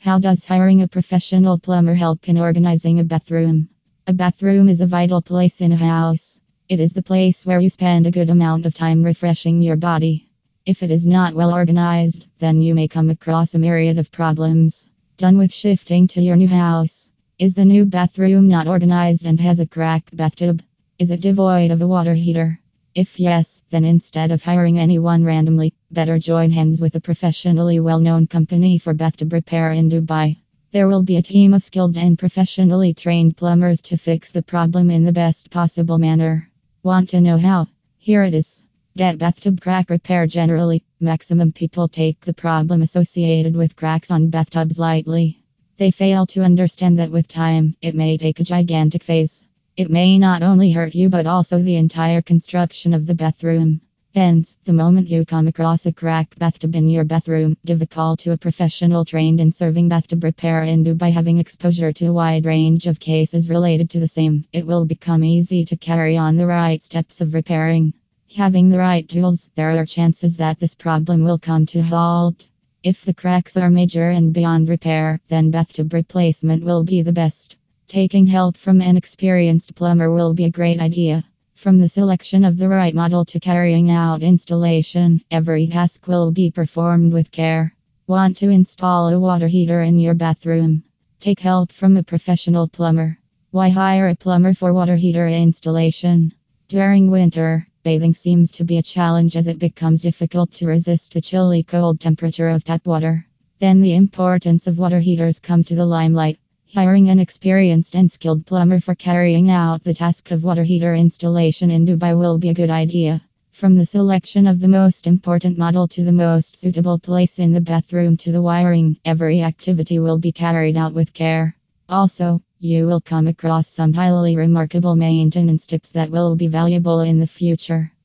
How does hiring a professional plumber help in organizing a bathroom? A bathroom is a vital place in a house. It is the place where you spend a good amount of time refreshing your body. If it is not well organized, then you may come across a myriad of problems. Done with shifting to your new house? Is the new bathroom not organized and has a cracked bathtub? Is it devoid of a water heater? If yes, then instead of hiring anyone randomly, better join hands with a professionally well-known company for bathtub repair in Dubai. There will be a team of skilled and professionally trained plumbers to fix the problem in the best possible manner. Want to know how? Here it is. Get bathtub crack repair generally. Maximum people take the problem associated with cracks on bathtubs lightly. They fail to understand that with time, it may take a gigantic phase. It may not only hurt you but also the entire construction of the bathroom. Hence, the moment you come across a cracked bathtub in your bathroom, give a call to a professional trained in serving bathtub repair in Dubai. Having exposure to a wide range of cases related to the same, it will become easy to carry on the right steps of repairing. Having the right tools, there are chances that this problem will come to a halt. If the cracks are major and beyond repair, then bathtub replacement will be the best. Taking help from an experienced plumber will be a great idea. From the selection of the right model to carrying out installation, every task will be performed with care. Want to install a water heater in your bathroom? Take help from a professional plumber. Why hire a plumber for water heater installation? During winter, bathing seems to be a challenge as it becomes difficult to resist the chilly cold temperature of tap water. Then the importance of water heaters comes to the limelight. Hiring an experienced and skilled plumber for carrying out the task of water heater installation in Dubai will be a good idea. From the selection of the most important model to the most suitable place in the bathroom to the wiring, every activity will be carried out with care. Also, you will come across some highly remarkable maintenance tips that will be valuable in the future.